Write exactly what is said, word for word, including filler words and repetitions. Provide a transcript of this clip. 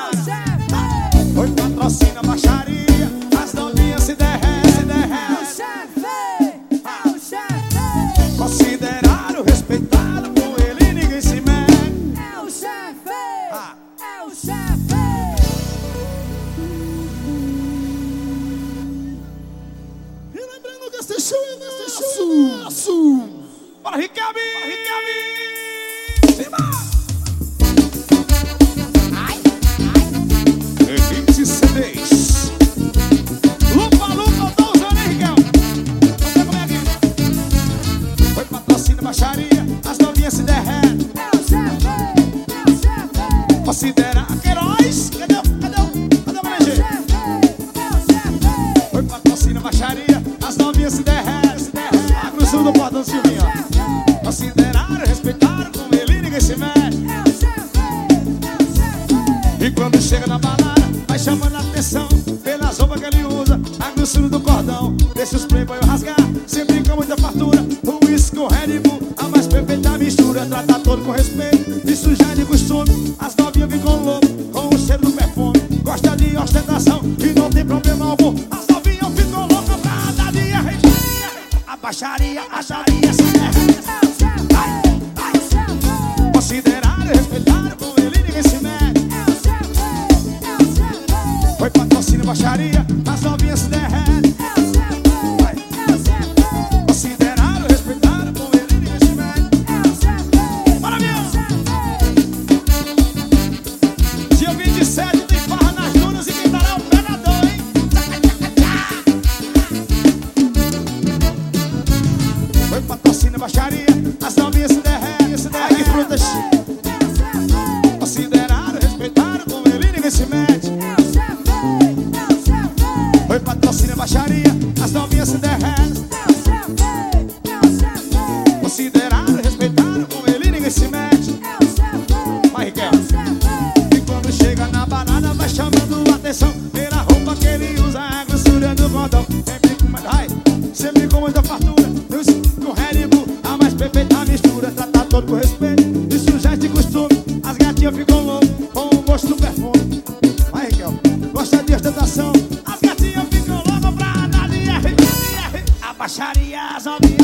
Foi patrocina baixaria, as novinhas se derretem, se derretem. Considerado, respeitado, com ele ninguém se mete. É o chefe, Ah. é o chefe. E lembrando que esse show é nosso, nosso. Bora, Riquelme! Bora, Riquelme! Simba! vinte C Ds. Lupa, lupa, tô usando, hein, Riquelme? Vamos ver como é aqui. Foi patrocínio, baixaria, as novinhas se derretem. É o chefe, é o chefe. Considera Queiroz. Cadê o? Cadê o? Cadê o manejo? Foi patrocínio, baixaria, as novinhas se derretem, se derretem. A cruzão do portão Silvinho, ó. Consideraram, respeitaram, com ele ninguém se mete. E quando chega na balada, vai chamando a atenção pelas roupas que ele usa, a grossura do cordão. Deixa os playboy rasgar, sempre com muita fartura. O uísque com Red Bull, a mais perfeita mistura. Trata todo com respeito, isso já é de costume. As novinhas ficam loucas com o cheiro do perfume. Gosta de ostentação e não tem problema algum. As novinhas ficam loucas pra dar de rei. A baixaria, a baixaria se derrete. Consideraram, respeitaram, com ele ninguém se mete. Foi patrocínio, baixaria, as novinhas se derretem. Consideraram, respeitaram, com ele ninguém se mete. Bora, meu! Dia vinte e sete tem farra nas dunas e quem dará o pegador, hein? Foi patrocínio, baixaria, as novinhas se derretem, se derretem. Ai, que frutas! Consideraram, respeitaram, com ele ninguém se mete. Foi patrocínio, baixaria, as novinhas se derretem. Consideraram, respeitaram, com ele ninguém se mete. Vai, Riquelme. E quando chega na balada, vai chamando a atenção pela roupa que ele usa, a grossura do cordão. Sempre com mais ai, sempre com muita fartura. Com Red Bull, a mais perfeita mistura. Trata todo com respeito, isso já é de costume. As gatinhas ficam loucas com o gosto do perfume. Vai, Riquelme, gosta de ostentação. As gatinhas ficam loucas pra dar de R. A baixaria, as novinhas